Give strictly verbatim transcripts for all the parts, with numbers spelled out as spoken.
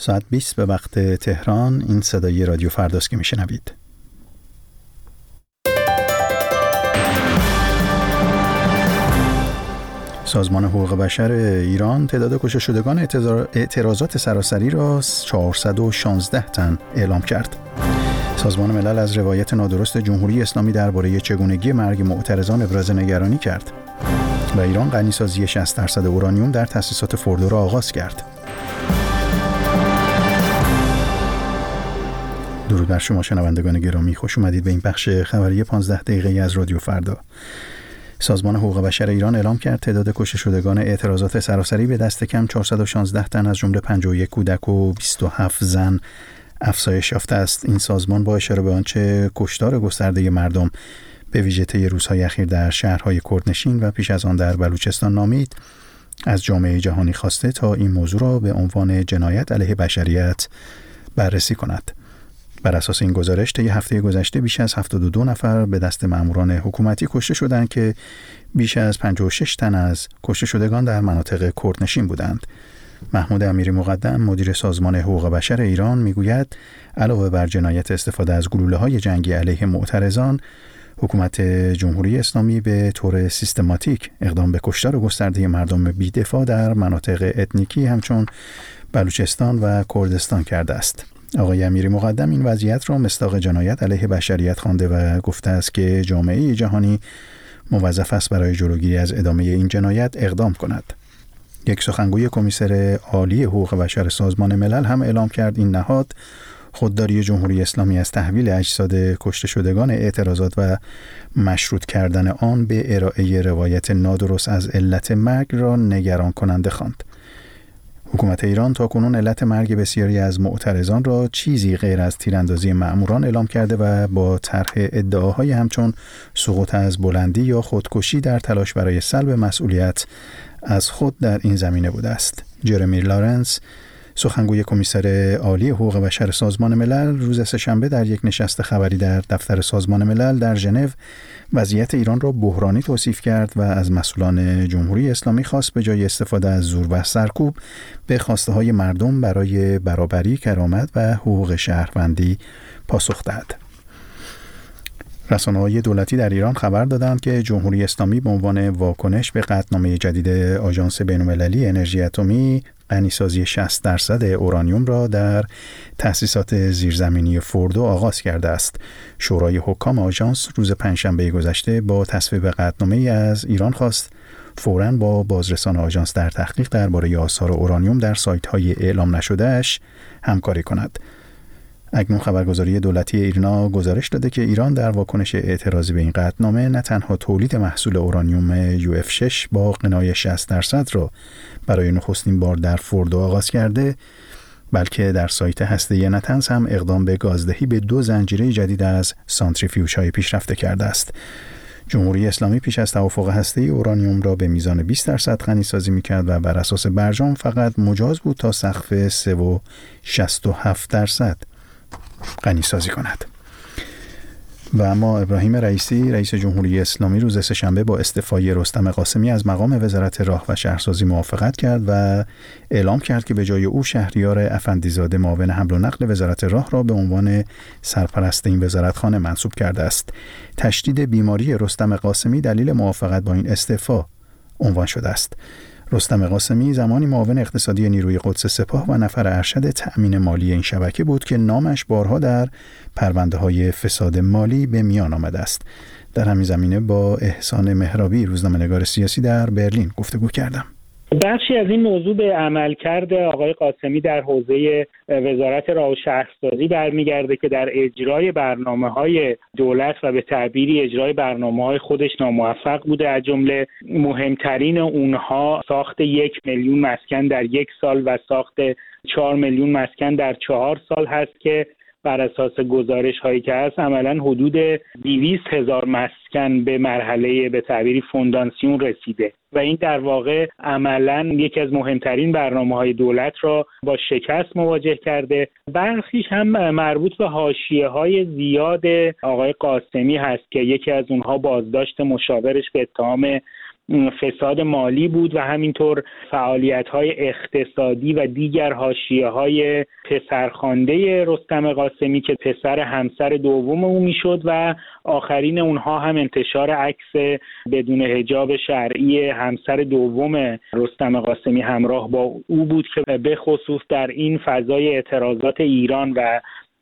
ساعت بیست به وقت تهران. این صدای رادیو فرداست که میشنوید. سازمان حقوق بشر ایران تعداد کشته شدگان اعتراضات سراسری را چهارصد و شانزده تن اعلام کرد. سازمان ملل از روایت نادرست جمهوری اسلامی درباره چگونگی مرگ معترضان ابراز نگرانی کرد و ایران غنیسازی شصت درصد اورانیوم در تأسیسات فوردو را آغاز کرد. درود بر شما شنوندگان گرامی، خوش اومدید به این بخش خبری پانزده دقیقه‌ای از رادیو فردا. سازمان حقوق بشر ایران اعلام کرد تعداد کشته شدگان اعتراضات سراسری به دست کم چهارصد و شانزده تن از جمله پنجاه و یک کودک و بیست و هفت زن افزایش یافته است. این سازمان با اشاره به آنچه کشتار گسترده مردم به ویژه طی روزهای اخیر در شهرهای کردنشین و پیش از آن در بلوچستان نامید، از جامعه جهانی خواسته تا این موضوع را به عنوان جنایت علیه بشریت بررسی کند. بر اساس این گزارش طی هفته گذشته بیش از هفتاد و دو نفر به دست ماموران حکومتی کشته شدند که بیش از پنجاه و شش تن از کشته شدگان در مناطق کردنشین بودند. محمود امیری مقدم مدیر سازمان حقوق بشر ایران میگوید علاوه بر جنایت استفاده از گلوله‌های جنگی علیه معترضان، حکومت جمهوری اسلامی به طور سیستماتیک اقدام به کشتار گسترده مردم بی‌دفاع در مناطق اتنیکی همچون بلوچستان و کردستان کرده است. آقای امیری مقدم این وضعیت را مصداق جنایت علیه بشریت خوانده و گفته است که جامعه جهانی موظف است برای جلوگیری از ادامه این جنایت اقدام کند. یک سخنگوی کمیسر عالی حقوق بشر سازمان ملل هم اعلام کرد این نهاد خودداری جمهوری اسلامی از تحویل اجساد کشته شدگان اعتراضات و مشروط کردن آن به ارائه روایت نادرست از علت مرگ را نگران کننده خواند. حکومت ایران تاکنون علت مرگ بسیاری از معترضان را چیزی غیر از تیراندازی مأموران اعلام کرده و با طرح ادعاهای همچون سقوط از بلندی یا خودکشی در تلاش برای سلب مسئولیت از خود در این زمینه بوده است. جرمی لارنس سخنگوی کمیسر عالی حقوق بشر سازمان ملل روز سه‌شنبه در یک نشست خبری در دفتر سازمان ملل در ژنو وضعیت ایران را بحرانی توصیف کرد و از مسئولان جمهوری اسلامی خواست به جای استفاده از زور و سرکوب به خواسته های مردم برای برابری، کرامت و حقوق شهروندی پاسخ دهد. رسانه‌های دولتی در ایران خبر دادند که جمهوری اسلامی به عنوان واکنش به قطعنامه جدید آژانس بین‌المللی انرژی اتمی غنیسازی شصت درصد اورانیوم را در تأسیسات زیرزمینی فوردو آغاز کرده است. شورای حکام آژانس روز پنجشنبه گذشته با تصویب قطعنامه‌ای از ایران خواست فوراً با بازرسان آژانس در تحقیق درباره آثار اورانیوم در سایت‌های اعلام نشده‌اش همکاری کند. اکنون خبرگزاری دولتی ایرنا گزارش داده که ایران در واکنش اعتراضی به این قطعنامه نه تنها تولید محصول اورانیوم یو اف شش با غنای شصت درصد را برای نخستین بار در فوردو آغاز کرده، بلکه در سایت هسته نتنز هم اقدام به گازدهی به دو زنجیره جدید از سانتریفیوژهای پیشرفته کرده است. جمهوری اسلامی پیش از توافق هسته‌ای اورانیوم را به میزان بیست درصد غنی‌سازی می‌کرد و بر اساس برجام فقط مجاز بود تا سقف سه و شصت و هفت درصد غنی سازی کند. و اما ابراهیم رئیسی رئیس جمهوری اسلامی روز سه‌شنبه با استعفای رستم قاسمی از مقام وزارت راه و شهرسازی موافقت کرد و اعلام کرد که به جای او شهریار افندیزاده معاون حمل و نقل وزارت راه را به عنوان سرپرست این وزارتخانه منصوب کرده است. تشدید بیماری رستم قاسمی دلیل موافقت با این استعفا عنوان شده است. رستم قاسمی زمانی معاون اقتصادی نیروی قدس سپاه و نفر ارشد تأمین مالی این شبکه بود که نامش بارها در پرونده‌های فساد مالی به میان آمده است. در همین زمینه با احسان مهرابی روزنامه‌نگار سیاسی در برلین گفتگو کردم. بخشی از این موضوع به عملکرد آقای قاسمی در حوزه وزارت راه و شهرسازی برمیگرده که در اجرای برنامه‌های دولت و به تعبیری اجرای برنامه‌های خودش ناموفق بوده. از جمله مهمترین اونها ساخت یک میلیون مسکن در یک سال و ساخت چهار میلیون مسکن در چهار سال هست که بر اساس گزارش هایی که هست عملاً حدود دویست هزار مسکن به مرحله به تعبیری فونداسیون رسیده و این در واقع عملاً یکی از مهمترین برنامه‌های دولت را با شکست مواجه کرده. برخیش هم مربوط به حاشیه‌های زیاد آقای قاسمی هست که یکی از اونها بازداشت مشاورش به اتهام فساد مالی بود و همینطور فعالیت‌های اقتصادی و دیگر حاشیه‌های پسرخوانده رستم قاسمی که پسر همسر دوم او میشد و آخرین اونها هم انتشار عکس بدون حجاب شرعی همسر دوم رستم قاسمی همراه با او بود که به خصوص در این فضای اعتراضات ایران و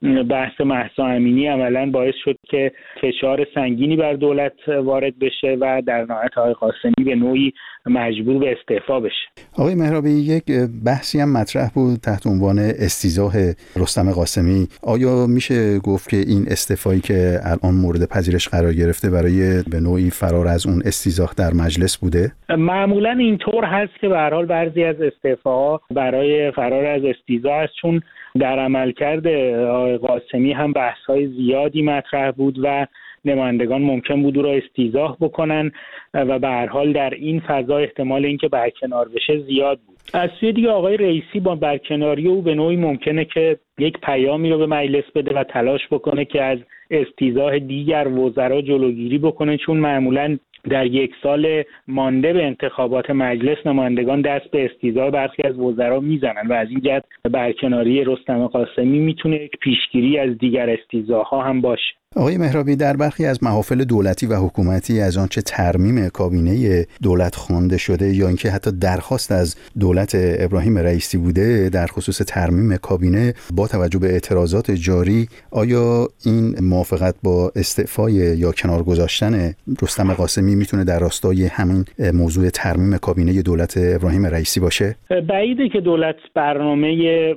بحث مهسا امینی عملاً باعث شد که فشار سنگینی بر دولت وارد بشه و در نهایت آقای قاسمی به نوعی مجبور به استعفا بشه. آقای مهرابی، یک بحثی هم مطرح بود تحت عنوان استیضاح رستم قاسمی. آیا میشه گفت که این استعفایی که الان مورد پذیرش قرار گرفته برای به نوعی فرار از اون استیضاح در مجلس بوده؟ معمولاً اینطور هست که به هر حال بعضی از استعفاها برای فرار از استیضاح است، چون در عملکرد آقای قاسمی هم بحث‌های زیادی مطرح بود و نمایندگان ممکن بود او را استیضاح بکنن و به هر حال در این فضا احتمال اینکه برکنار بشه زیاد بود. از سوی دیگه آقای رئیسی با برکناری او به نوعی ممکنه که یک پیامی رو به مجلس بده و تلاش بکنه که از استیضاح دیگر وزرا جلوگیری بکنه، چون معمولاً در یک سال مانده به انتخابات مجلس نمایندگان دست به استیضاح برخی از وزرا میزنن و از این جهت برکناری رستم قاسمی میتونه یک پیشگیری از دیگر استیضاح‌ها هم باشه. آقای مهرابی، در برخی از محافل دولتی و حکومتی از آنچه ترمیم کابینه دولت خوانده شده یا اینکه حتی درخواست از دولت ابراهیم رئیسی بوده در خصوص ترمیم کابینه، با توجه به اعتراضات جاری آیا این موافقت با استعفای یا کنار گذاشتن رستم قاسمی میتونه در راستای همین موضوع ترمیم کابینه دولت ابراهیم رئیسی باشه؟ بعیده که دولت برنامه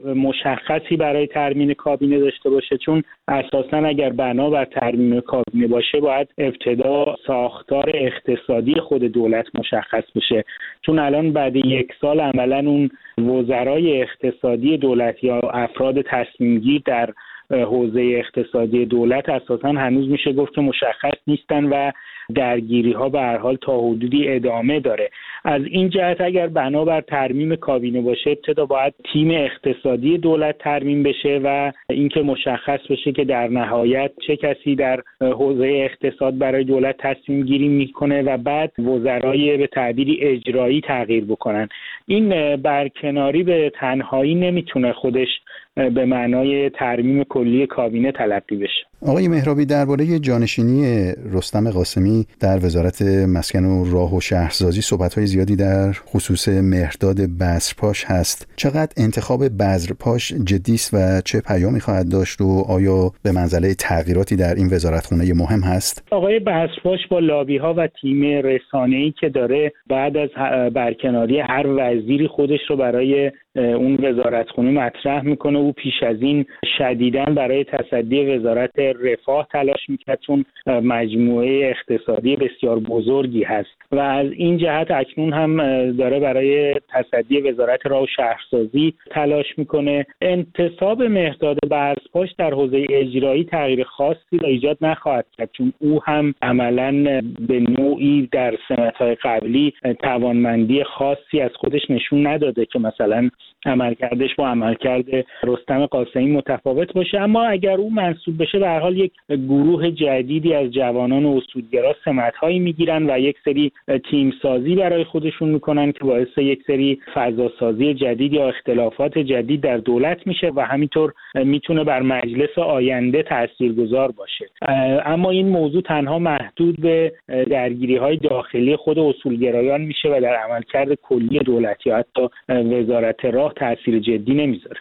مشخصی برای ترمیم کابینه داشته باشه، چون اساساً اگر بنا بر ترمیم کابینه باشه باید ابتدا ساختار اقتصادی خود دولت مشخص بشه، چون الان بعد یک سال عملاً اون وزرای اقتصادی دولت یا افراد تصمیمگیر در حوزه اقتصادی دولت اساساً هنوز میشه گفت که مشخص نیستن و درگیری ها به هر حال تا حدودی ادامه داره. از این جهت اگر بنابر ترمیم کابینه باشه ابتدا باید تیم اقتصادی دولت ترمیم بشه و اینکه مشخص بشه که در نهایت چه کسی در حوزه اقتصاد برای دولت تصمیم گیری میکنه و بعد وزرای به تعبیری اجرایی تغییر بکنن. این برکناری به تنهایی نمیتونه خودش به معنای ترمیم کلی کابینه تلقی بشه. آقای مهرابی، درباره جانشینی رستم قاسمی در وزارت مسکن و راه و شهرسازی صحبت‌های زیادی در خصوص مهرداد بذرپاش هست. چقدر انتخاب بذرپاش جدی است و چه پیامی خواهد داشت و آیا به منزله تغییراتی در این وزارتخانه مهم هست؟ آقای بذرپاش با لابی‌ها و تیم رسانه‌ای که داره بعد از برکناری هر وزیری خودش رو برای اون وزارتخانه مطرح میکنه. او پیش از این شدیداً برای تصدی وزارت رفاه تلاش میکرد، چون مجموعه اقتصادی بسیار بزرگی هست و از این جهت اکنون هم داره برای تصدی وزارت راه و شهرسازی تلاش میکنه. انتصاب مهرداد بذرپاش در حوزه اجرایی تغییر خاصی را ایجاد نخواهد کرد، چون او هم عملاً به نوعی در سمت‌های قبلی توانمندی خاصی از خودش نشون نداده که مثلا عملکردش با عملکرد رستم قاسمی متفاوت باشه. اما اگر او منصوب بشه به هر حال یک گروه جدیدی از جوانان اصولگرا سمت‌هایی میگیرن و یک سری تیم سازی برای خودشون میکنن که باعث یک سری فضاسازی جدید یا اختلافات جدید در دولت میشه و همینطور میتونه بر مجلس آینده تاثیرگذار باشه. اما این موضوع تنها محدود به درگیری‌های داخلی خود اصولگرایان میشه و در عملکرد کلی دولت یا حتی وزارت راه تأثیر جدی نمیذاره.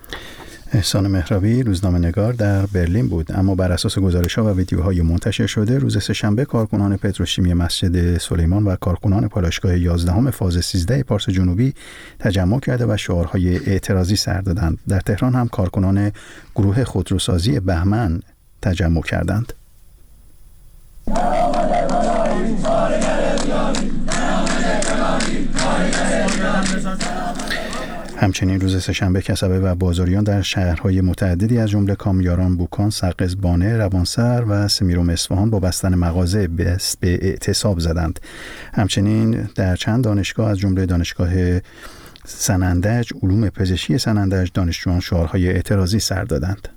احسان مهرابی، روزنامه‌نگار در برلین بود. اما بر اساس گزارش‌ها و ویدیوهای منتشر شده روز سه‌شنبه کارکنان پتروشیمی مسجد سلیمان و کارکنان پالایشگاه یازدهم فاز سیزده پارس جنوبی تجمع کرده و شعارهای اعتراضی سر دادند. در تهران هم کارکنان گروه خودروسازی بهمن تجمع کردند. همچنین روز سه‌شنبه کسبه و بازاریان در شهرهای متعددی از جمله کامیاران، بوکان، سقز، بانه، روانسر و سمیروم اصفهان با بستن مغازه به اعتصاب زدند. همچنین در چند دانشگاه از جمله دانشگاه سنندج، علوم پزشکی سنندج، دانشجویان شعارهای اعتراضی سر دادند.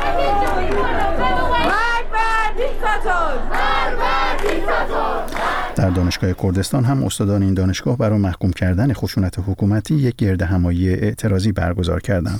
مرگ بر دیکتاتور! مرگ بر دیکتاتور! در دانشگاه کردستان هم استادان این دانشگاه برای محکوم کردن خشونت حکومتی یک گردهمایی اعتراضی برگزار کردند.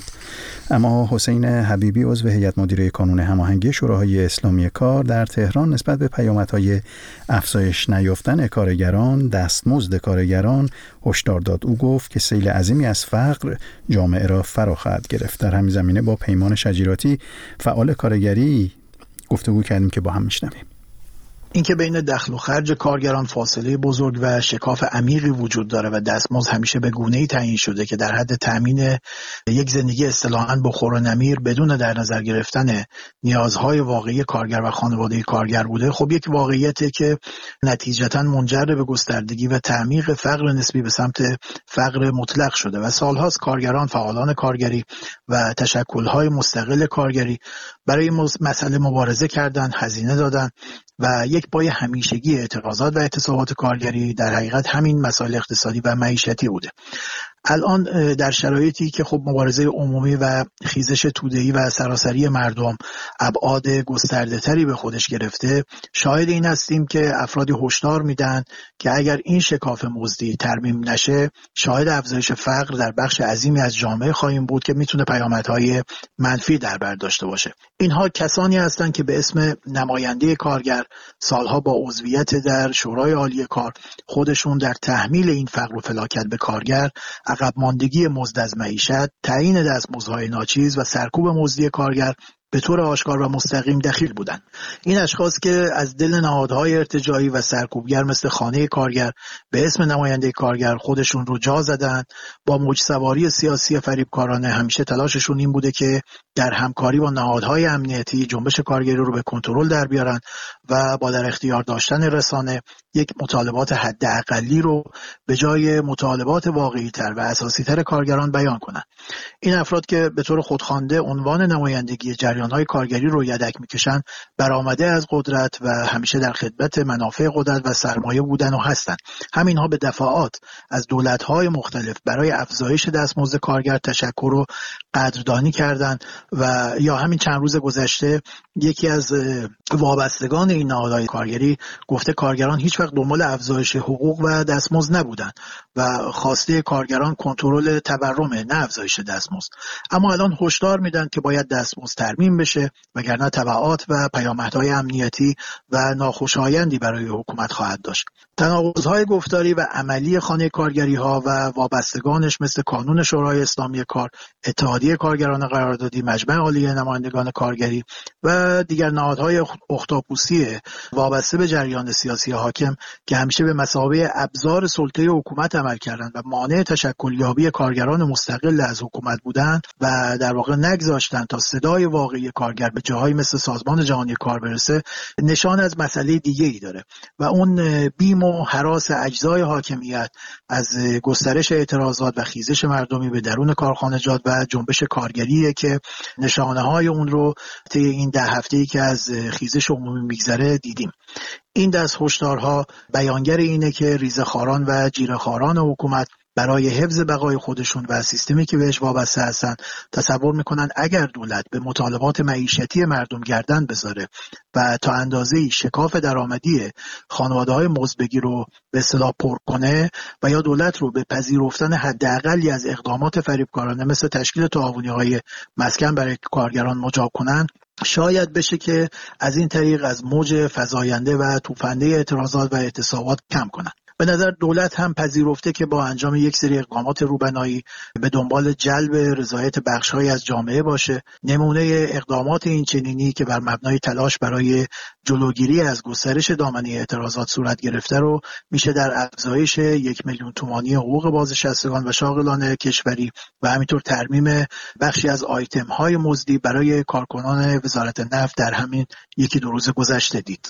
اما حسین حبیبی عضو هیئت مدیره کانون هماهنگی شوراهای اسلامی کار در تهران نسبت به پیامدهای افزایش نیافتن کارگران، دستمزد کارگران هشدار داد. او گفت که سیل عظیمی از فقر جامعه را فرا خواهد گرفت. در همین زمینه با پیمان شجیراتی فعال کارگری گفتگو کردیم که با هم میشنویم. اینکه بین دخل و خرج کارگران فاصله بزرگ و شکاف عمیقی وجود داره و دستمزد همیشه به گونه‌ای تعیین شده که در حد تامین یک زندگی اصطلاحاً بخور و نمیر بدون در نظر گرفتن نیازهای واقعی کارگر و خانواده کارگر بوده، خب یک واقعیته که نتیجتاً منجر به گستردگی و تعمیق فقر نسبی به سمت فقر مطلق شده و سالهاست کارگران، فعالان کارگری و تشکل‌های مستقل کارگری برای مسئله مبارزه کردن، هزینه دادن و یک پای همیشگی اعتراضات و اعتصابات کارگری در حقیقت همین مسائل اقتصادی و معیشتی بوده. الان در شرایطی که خب مبارزه عمومی و خیزش توده‌ای و سراسری مردم ابعاد گسترده‌تری به خودش گرفته، شاهد این هستیم که افرادی هشدار میدن که اگر این شکاف مزدی ترمیم نشه، شاهد افزایش فقر در بخش عظیمی از جامعه خواهیم بود که میتونه پیامدهای منفی در بر داشته باشه. اینها کسانی هستند که به اسم نماینده کارگر سالها با عضویت در شورای عالی کار خودشون در تحمیل این فقر و فلاکت به کارگر، عقب ماندگی مزد از معیشت، تعیین دستمزدهای ناچیز و سرکوب مزدی کارگر به طور آشکار و مستقیم دخیل بودند. این اشخاص که از دل نهادهای ارتجاعی و سرکوبگر مثل خانه کارگر به اسم نماینده کارگر خودشون رو جا زدن، با موج سواری سیاسی فریبکارانه همیشه تلاششون این بوده که در همکاری با نهادهای امنیتی جنبش کارگری رو به کنترل در بیارن و با در اختیار داشتن رسانه یک مطالبات حداقلی رو به جای مطالبات واقعی تر و اساسی تر کارگران بیان کنن. این افراد که به طور خودخوانده عنوان نمایندگی جریان‌های کارگری رو یدک میکشن، برآمده از قدرت و همیشه در خدمت منافع قدرت و سرمایه بودن و هستند. همینها به دفعات از دولت‌های مختلف برای افزایش دستمزد کارگر تشکر و قدردانی کردند و یا همین چند روز گذشته یکی از وابستگان این نهادهای کارگری گفته کارگران هیچ وقت دنبال افزایش حقوق و دستمزد نبودند و خواسته کارگران کنترل تورمه، نه افزایش دستمزد. اما الان هشدار میدن که باید دستمزد ترمیم بشه وگرنه تبعات و پیامدهای امنیتی و ناخوشایندی برای حکومت خواهد داشت. تناقض‌های گفتاری و عملی خانه کارگری‌ها و وابستگانش مثل کانون شورای اسلامی کار، اتحادیه کارگران قراردادی، مجمع عالی نمایندگان کارگری و دیگر نهادهای اختاپوسی وابسته به جریان سیاسی حاکم که همیشه به مثابه ابزار سلطه حکومت عمل کردند و مانع تشکل یابی کارگران مستقل از حکومت بودند و در واقع نگذاشتند تا صدای واقعی کارگر به جاهایی مثل سازمان جهانی کار برسه، نشان از مسئله دیگه‌ای داره و اون بیم و هراس اجزای حاکمیت از گسترش اعتراضات و خیزش مردمی به درون کارخانجات و جنبش کارگریه که نشانه‌های اون رو طی این ده هفته‌ای که از خیزش عمومی میگذره دیدیم. این دست هشدارها بیانگر اینه که ریزه‌خواران و جیره‌خواران حکومت برای حفظ بقای خودشون و سیستمی که بهش وابسته هستن تصور میکنن اگر دولت به مطالبات معیشتی مردم گردن بذاره و تا اندازه‌ای شکاف درآمدی خانواده‌های مزدبگی رو به اصطلاح پر کنه و یا دولت رو به پذیرفتن حداقلی از اقدامات فریبکارانه مثل تشکیل تعاونی‌های مسکن برای کارگران مجاب کنن، شاید بشه که از این طریق از موج فزاینده و توفنده اعتراضات و اعتصابات کم کنن. به نظر دولت هم پذیرفته که با انجام یک سری اقدامات روبنایی به دنبال جلب رضایت بخش‌هایی از جامعه باشه. نمونه اقدامات این چنینی که بر مبنای تلاش برای جلوگیری از گسترش دامنه اعتراضات صورت گرفته رو میشه در افزایش یک میلیون تومانی حقوق بازنشستگان و شاغلان کشوری و همینطور ترمیم بخشی از آیتم‌های مزدی برای کارکنان وزارت نفت در همین یکی دو روز گذشته دید.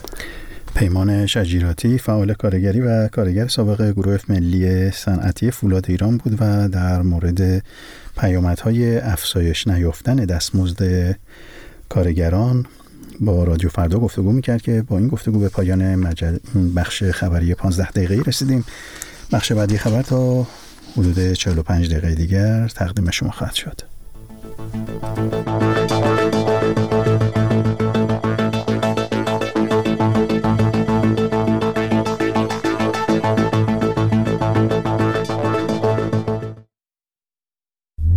پیمان شجیراتی فعال کارگری و کارگر سابق گروه ملی صنعتی فولاد ایران بود و در مورد پیامدهای افزایش نیافتن دستمزد کارگران با رادیو فردا گفتگو میکرد که با این گفتگو به پایان مجل... بخش خبری پانزده دقیقه‌ای رسیدیم. بخش بعدی خبر تا حدود چهل و پنج دقیقه دیگر تقدیم شما خواهد شد.